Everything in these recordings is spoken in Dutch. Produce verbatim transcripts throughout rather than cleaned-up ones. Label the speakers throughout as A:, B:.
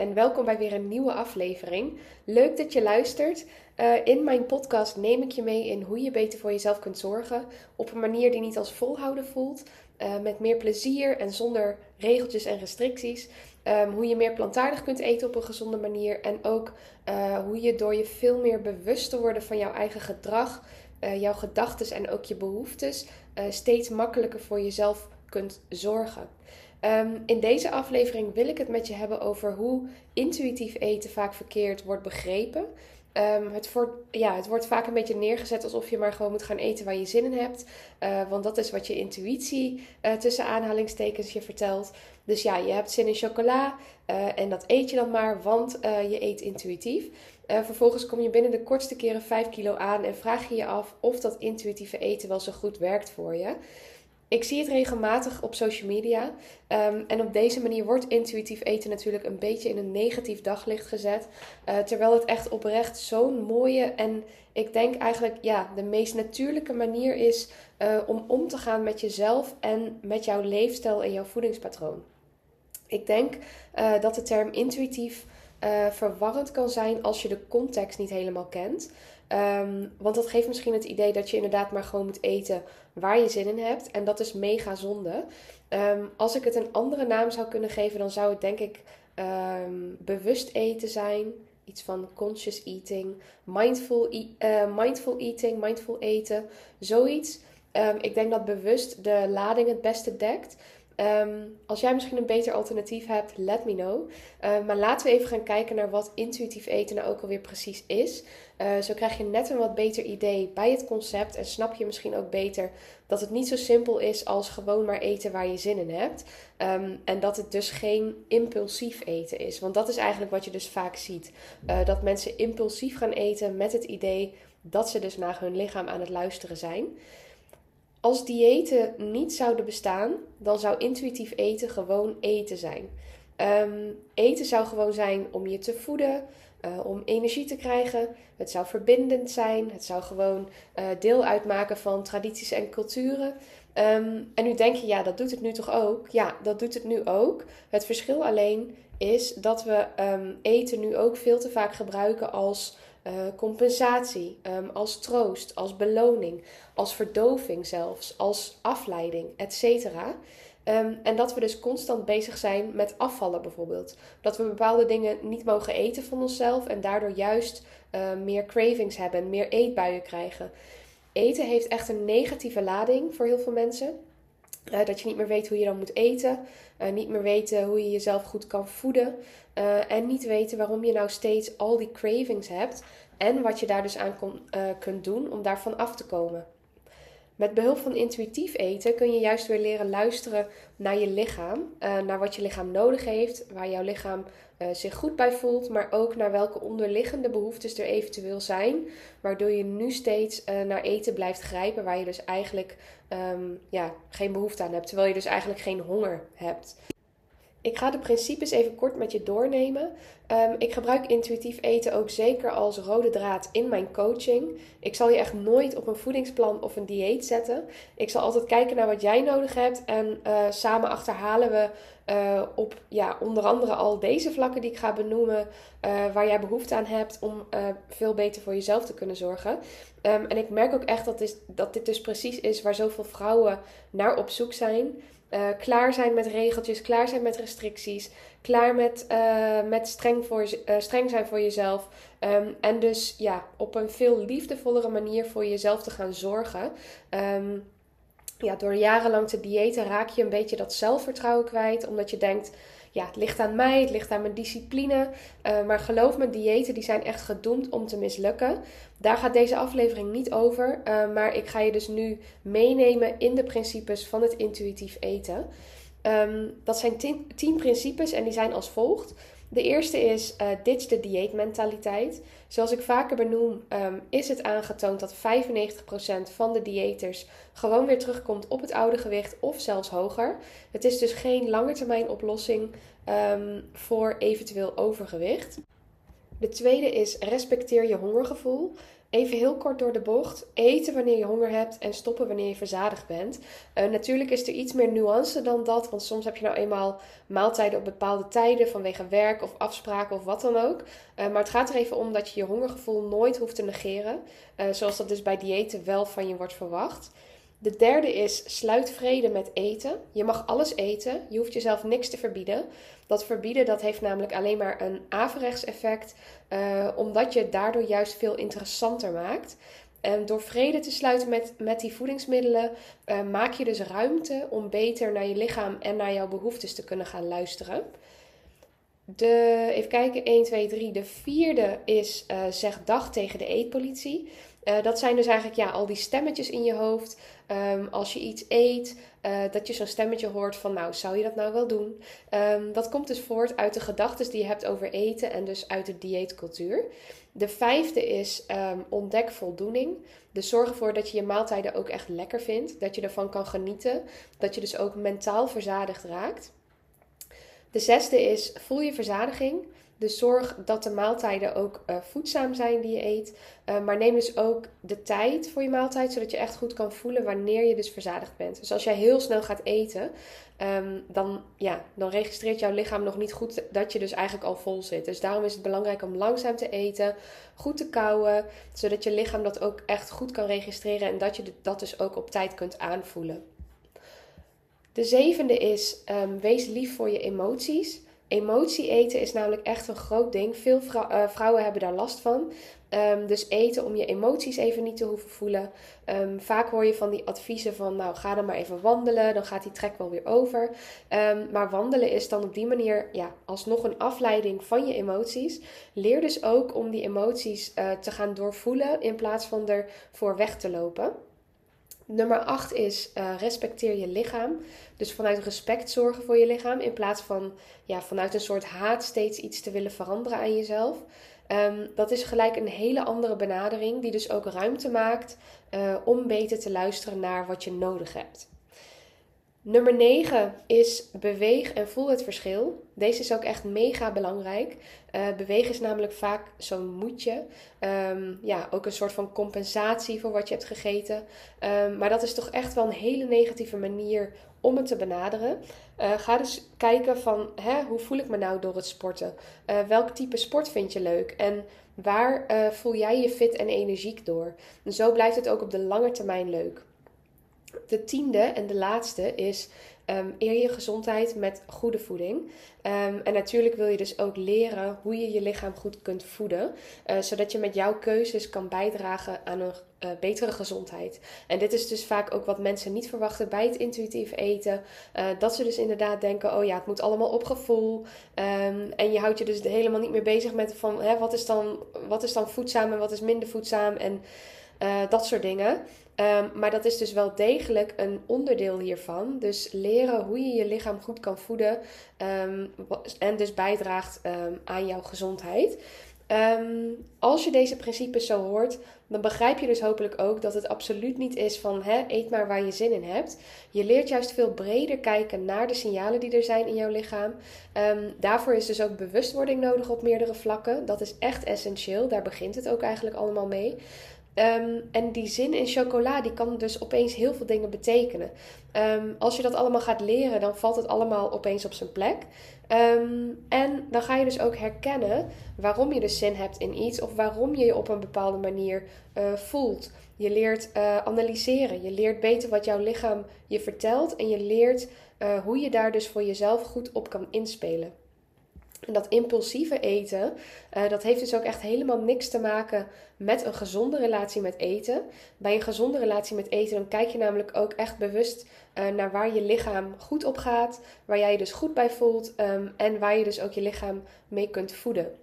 A: en welkom bij weer een nieuwe aflevering. Leuk dat je luistert. Uh, in mijn podcast neem ik je mee in hoe je beter voor jezelf kunt zorgen. Op een manier die niet als volhouden voelt. Uh, met meer plezier en zonder regeltjes en restricties. Um, hoe je meer plantaardig kunt eten op een gezonde manier. En ook uh, hoe je door je veel meer bewust te worden van jouw eigen gedrag, uh, jouw gedachten en ook je behoeftes, uh, steeds makkelijker voor jezelf kunt zorgen. Um, in deze aflevering wil ik het met je hebben over hoe intuïtief eten vaak verkeerd wordt begrepen. Um, het, wordt, ja, het wordt vaak een beetje neergezet alsof je maar gewoon moet gaan eten waar je zin in hebt. Uh, want dat is wat je intuïtie uh, tussen aanhalingstekens je vertelt. Dus ja, je hebt zin in chocola uh, en dat eet je dan maar, want uh, je eet intuïtief. Uh, vervolgens kom je binnen de kortste keren vijf kilo aan en vraag je je af of dat intuïtieve eten wel zo goed werkt voor je. Ik zie het regelmatig op social media um, en op deze manier wordt intuïtief eten natuurlijk een beetje in een negatief daglicht gezet. Uh, terwijl het echt oprecht zo'n mooie en ik denk eigenlijk ja, de meest natuurlijke manier is uh, om om te gaan met jezelf en met jouw leefstijl en jouw voedingspatroon. Ik denk uh, dat de term intuïtief uh, verwarrend kan zijn als je de context niet helemaal kent. Um, want dat geeft misschien het idee dat je inderdaad maar gewoon moet eten waar je zin in hebt. En dat is mega zonde. Um, als ik het een andere naam zou kunnen geven, dan zou het denk ik um, bewust eten zijn. Iets van conscious eating, mindful, uh, mindful eating, mindful eten, zoiets. Um, ik denk dat bewust de lading het beste dekt. Um, als jij misschien een beter alternatief hebt, let me know. Uh, maar laten we even gaan kijken naar wat intuïtief eten nou ook alweer precies is. Uh, zo krijg je net een wat beter idee bij het concept en snap je misschien ook beter dat het niet zo simpel is als gewoon maar eten waar je zin in hebt. Um, en dat het dus geen impulsief eten is. Want dat is eigenlijk wat je dus vaak ziet. Uh, dat mensen impulsief gaan eten met het idee dat ze dus naar hun lichaam aan het luisteren zijn. Als diëten niet zouden bestaan, dan zou intuïtief eten gewoon eten zijn. Um, eten zou gewoon zijn om je te voeden, uh, om energie te krijgen. Het zou verbindend zijn. Het zou gewoon uh, deel uitmaken van tradities en culturen. Um, en nu denk je, ja, dat doet het nu toch ook? Ja, dat doet het nu ook. Het verschil alleen is dat we um, eten nu ook veel te vaak gebruiken als Uh, compensatie, um, als troost, als beloning, als verdoving zelfs, als afleiding, et cetera. Um, en dat we dus constant bezig zijn met afvallen bijvoorbeeld. Dat we bepaalde dingen niet mogen eten van onszelf en daardoor juist uh, meer cravings hebben, meer eetbuien krijgen. Eten heeft echt een negatieve lading voor heel veel mensen. Uh, dat je niet meer weet hoe je dan moet eten. Uh, niet meer weten hoe je jezelf goed kan voeden. Uh, en niet weten waarom je nou steeds al die cravings hebt. En wat je daar dus aan kon, uh, kunt doen om daarvan af te komen. Met behulp van intuïtief eten kun je juist weer leren luisteren naar je lichaam. Uh, naar wat je lichaam nodig heeft. Waar jouw lichaam uh, zich goed bij voelt. Maar ook naar welke onderliggende behoeftes er eventueel zijn. Waardoor je nu steeds uh, naar eten blijft grijpen. Waar je dus eigenlijk um, ja, geen behoefte aan hebt. Terwijl je dus eigenlijk geen honger hebt. Ik ga de principes even kort met je doornemen. Um, ik gebruik intuïtief eten ook zeker als rode draad in mijn coaching. Ik zal je echt nooit op een voedingsplan of een dieet zetten. Ik zal altijd kijken naar wat jij nodig hebt. En uh, samen achterhalen we uh, op ja, onder andere al deze vlakken die ik ga benoemen. Uh, waar jij behoefte aan hebt om uh, veel beter voor jezelf te kunnen zorgen. Um, en ik merk ook echt dat dit, dat dit dus precies is waar zoveel vrouwen naar op zoek zijn. Uh, klaar zijn met regeltjes, klaar zijn met restricties, klaar met, uh, met streng, voor, uh, streng zijn voor jezelf. Um, en dus ja, op een veel liefdevollere manier voor jezelf te gaan zorgen. Um, ja, door jarenlang te diëten raak je een beetje dat zelfvertrouwen kwijt. Omdat je denkt, ja, het ligt aan mij, het ligt aan mijn discipline. Uh, maar geloof me, diëten die zijn echt gedoemd om te mislukken. Daar gaat deze aflevering niet over. Uh, maar ik ga je dus nu meenemen in de principes van het intuïtief eten. Um, dat zijn tien, tien principes en die zijn als volgt. De eerste is uh, ditch de dieetmentaliteit. Zoals ik vaker benoem, um, is het aangetoond dat vijfennegentig procent van de diëters gewoon weer terugkomt op het oude gewicht of zelfs hoger. Het is dus geen langetermijn oplossing um, voor eventueel overgewicht. De tweede is respecteer je hongergevoel. Even heel kort door de bocht. Eten wanneer je honger hebt en stoppen wanneer je verzadigd bent. Uh, natuurlijk is er iets meer nuance dan dat. Want soms heb je nou eenmaal maaltijden op bepaalde tijden vanwege werk of afspraken of wat dan ook. Uh, maar het gaat er even om dat je je hongergevoel nooit hoeft te negeren. Uh, zoals dat dus bij diëten wel van je wordt verwacht. De derde is sluit vrede met eten. Je mag alles eten. Je hoeft jezelf niks te verbieden. Dat verbieden dat heeft namelijk alleen maar een averechts effect. Uh, omdat je het daardoor juist veel interessanter maakt. En door vrede te sluiten met, met die voedingsmiddelen uh, maak je dus ruimte om beter naar je lichaam en naar jouw behoeftes te kunnen gaan luisteren. De, even kijken, één, twee, drie. De vierde is uh, zeg dag tegen de eetpolitie. Uh, dat zijn dus eigenlijk ja, al die stemmetjes in je hoofd. Um, als je iets eet, uh, dat je zo'n stemmetje hoort van nou, zou je dat nou wel doen? Um, dat komt dus voort uit de gedachten die je hebt over eten en dus uit de dieetcultuur. De vijfde is um, ontdek voldoening. Dus zorg ervoor dat je je maaltijden ook echt lekker vindt. Dat je ervan kan genieten. Dat je dus ook mentaal verzadigd raakt. De zesde is voel je verzadiging. Dus zorg dat de maaltijden ook uh, voedzaam zijn die je eet. Uh, maar neem dus ook de tijd voor je maaltijd. Zodat je echt goed kan voelen wanneer je dus verzadigd bent. Dus als jij heel snel gaat eten. Um, dan, ja, dan registreert jouw lichaam nog niet goed dat je dus eigenlijk al vol zit. Dus daarom is het belangrijk om langzaam te eten. Goed te kauwen. Zodat je lichaam dat ook echt goed kan registreren. En dat je dat dus ook op tijd kunt aanvoelen. De zevende is um, wees lief voor je emoties. Emotie eten is namelijk echt een groot ding. Veel vrou- uh, vrouwen hebben daar last van. Um, dus eten om je emoties even niet te hoeven voelen. Um, vaak hoor je van die adviezen van nou ga dan maar even wandelen. Dan gaat die trek wel weer over. Um, maar wandelen is dan op die manier ja, alsnog een afleiding van je emoties. Leer dus ook om die emoties uh, te gaan doorvoelen in plaats van ervoor weg te lopen. Nummer acht is uh, respecteer je lichaam. Dus vanuit respect zorgen voor je lichaam. In plaats van ja, vanuit een soort haat steeds iets te willen veranderen aan jezelf. Um, dat is gelijk een hele andere benadering. Die dus ook ruimte maakt uh, om beter te luisteren naar wat je nodig hebt. Nummer negen is beweeg en voel het verschil. Deze is ook echt mega belangrijk. Uh, bewegen is namelijk vaak zo'n moedje. Um, ja, ook een soort van compensatie voor wat je hebt gegeten. Um, maar dat is toch echt wel een hele negatieve manier om het te benaderen. Uh, ga dus kijken van hè, hoe voel ik me nou door het sporten? Uh, welk type sport vind je leuk? En waar uh, voel jij je fit en energiek door? En zo blijft het ook op de lange termijn leuk. De tiende en de laatste is um, eer je gezondheid met goede voeding. Um, en natuurlijk wil je dus ook leren hoe je je lichaam goed kunt voeden. Uh, zodat je met jouw keuzes kan bijdragen aan een uh, betere gezondheid. En dit is dus vaak ook wat mensen niet verwachten bij het intuïtief eten. Uh, dat ze dus inderdaad denken, oh ja, het moet allemaal op gevoel. Um, en je houdt je dus helemaal niet meer bezig met van hè, wat is dan, wat is dan voedzaam en wat is minder voedzaam en uh, dat soort dingen. Um, maar dat is dus wel degelijk een onderdeel hiervan. Dus leren hoe je je lichaam goed kan voeden. Um, en dus bijdraagt um, aan jouw gezondheid. Um, als je deze principes zo hoort, dan begrijp je dus hopelijk ook dat het absoluut niet is van hè, eet maar waar je zin in hebt. Je leert juist veel breder kijken naar de signalen die er zijn in jouw lichaam. Um, daarvoor is dus ook bewustwording nodig op meerdere vlakken. Dat is echt essentieel. Daar begint het ook eigenlijk allemaal mee. Um, en die zin in chocola, die kan dus opeens heel veel dingen betekenen. Um, als je dat allemaal gaat leren, dan valt het allemaal opeens op zijn plek. Um, en dan ga je dus ook herkennen waarom je dus zin hebt in iets of waarom je je op een bepaalde manier uh, voelt. Je leert uh, analyseren, je leert beter wat jouw lichaam je vertelt en je leert uh, hoe je daar dus voor jezelf goed op kan inspelen. En dat impulsieve eten, uh, dat heeft dus ook echt helemaal niks te maken met een gezonde relatie met eten. Bij een gezonde relatie met eten, dan kijk je namelijk ook echt bewust uh, naar waar je lichaam goed op gaat. Waar jij je dus goed bij voelt um, en waar je dus ook je lichaam mee kunt voeden.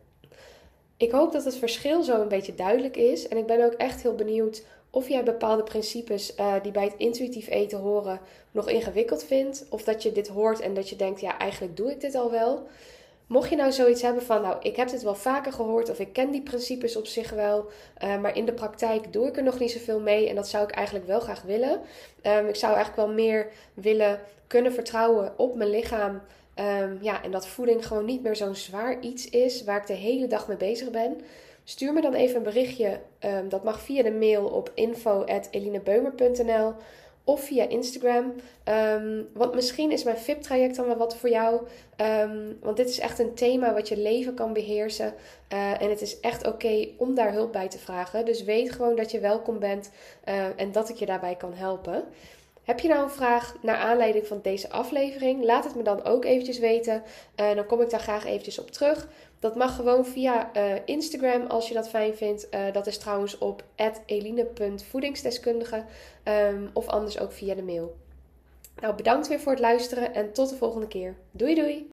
A: Ik hoop dat het verschil zo een beetje duidelijk is. En ik ben ook echt heel benieuwd of jij bepaalde principes uh, die bij het intuïtief eten horen nog ingewikkeld vindt. Of dat je dit hoort en dat je denkt, ja eigenlijk doe ik dit al wel. Mocht je nou zoiets hebben van, nou, ik heb dit wel vaker gehoord of ik ken die principes op zich wel, uh, maar in de praktijk doe ik er nog niet zoveel mee en dat zou ik eigenlijk wel graag willen. Um, ik zou eigenlijk wel meer willen kunnen vertrouwen op mijn lichaam Um, ja, en dat voeding gewoon niet meer zo'n zwaar iets is waar ik de hele dag mee bezig ben. Stuur me dan even een berichtje. Um, dat mag via de mail op info at elinebeumer punt n l of via Instagram. Um, want misschien is mijn V I P-traject dan wel wat voor jou. Um, want dit is echt een thema wat je leven kan beheersen. Uh, en het is echt oké okay om daar hulp bij te vragen. Dus weet gewoon dat je welkom bent uh, en dat ik je daarbij kan helpen. Heb je nou een vraag naar aanleiding van deze aflevering? Laat het me dan ook eventjes weten. Uh, dan kom ik daar graag eventjes op terug. Dat mag gewoon via uh, Instagram als je dat fijn vindt. Uh, dat is trouwens op at eline punt voedingsdeskundige. Um, of anders ook via de mail. Nou, bedankt weer voor het luisteren en tot de volgende keer. Doei doei!